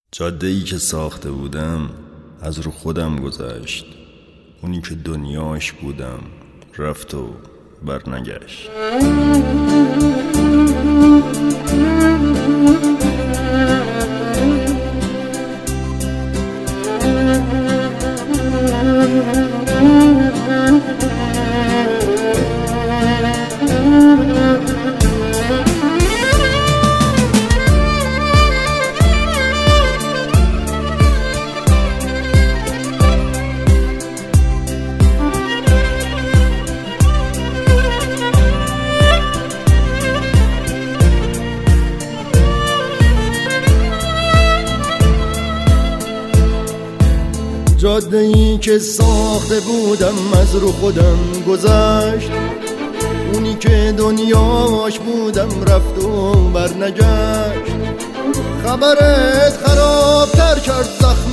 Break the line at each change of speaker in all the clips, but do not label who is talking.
جاده‌ای که ساخته بودم از رو خودم گذشت. اونی که دنیاش بودم رفت و برنگشت. جاده‌ای که ساخته بودم از رو خودم گذشت. اونی که دنیاش بودم رفت و برنگشت. خبرت خرابتر کرد زخم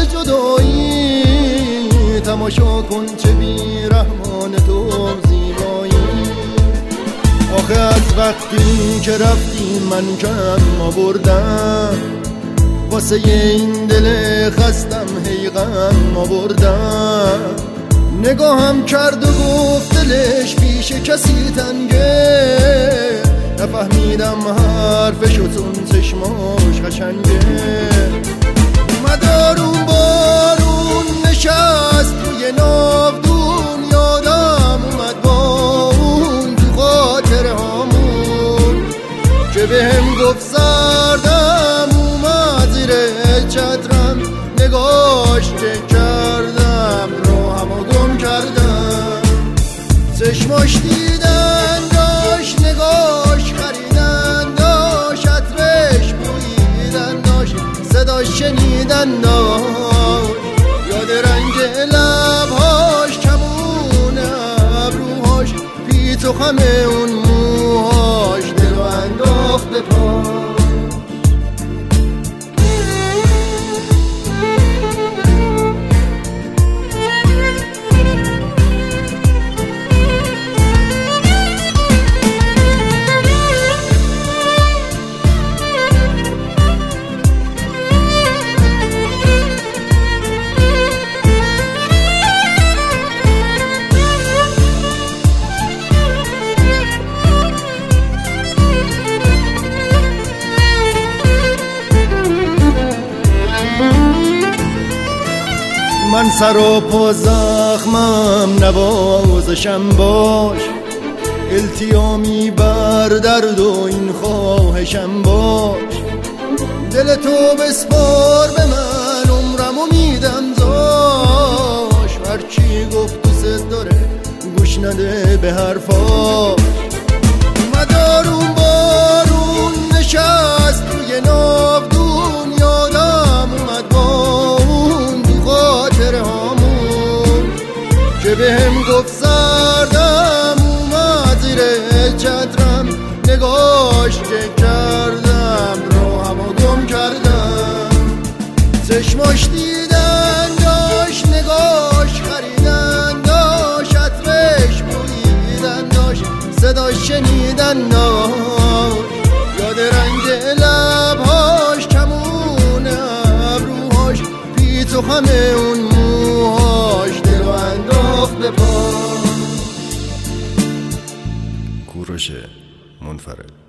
جدایی. تماشا کن چه بیرحمان تو زیبایی. آخه از وقتی که رفتی من کم آوردم. واسه این دل خستم هی غم آوردم. نگاهم کرد و گفت دلش پیش کسی تنگه. نفهمیدم حرفشو چون چشماش قشنگه. اومد آروم بارون نشست روی ناودون. یادم اومد با اون تو خاطر هامون که بهم گفت سردم. چترم نگاش که کردم روحمو گم کردم. چشماش دیدن داشت نگاش خریدن داشت. عطرش بوییدن داشت صداش شنیدن داشت. یاد رنگ لبهاش کمون ابروهاش پیت و خم اون موهاش دلو انداخت به پاش. من سر و پا زخمم نوازشم باش. التیامی بر درد و این خواهشم باش. دل تو بسپار به من عمرمو میدم داش. هرچی گفت دوست داره گوش نده به حرفاش. اومد آروم بارون نشست روی ناودون. یادم اومد با اون تو خاطر هامون که بهم گفت سردم. اومد زیر چترم نگاش که کردم روحمو گم کردم. چشماش دیدن داشت نگاش خریدن داشت. عطرش بوییدن داشت صداش شنیدن داشت. یاد رنگ لبهاش کمون ابروهاش پیت و خم اون موهاش دلو انداخت به پا. کوروش منفرد.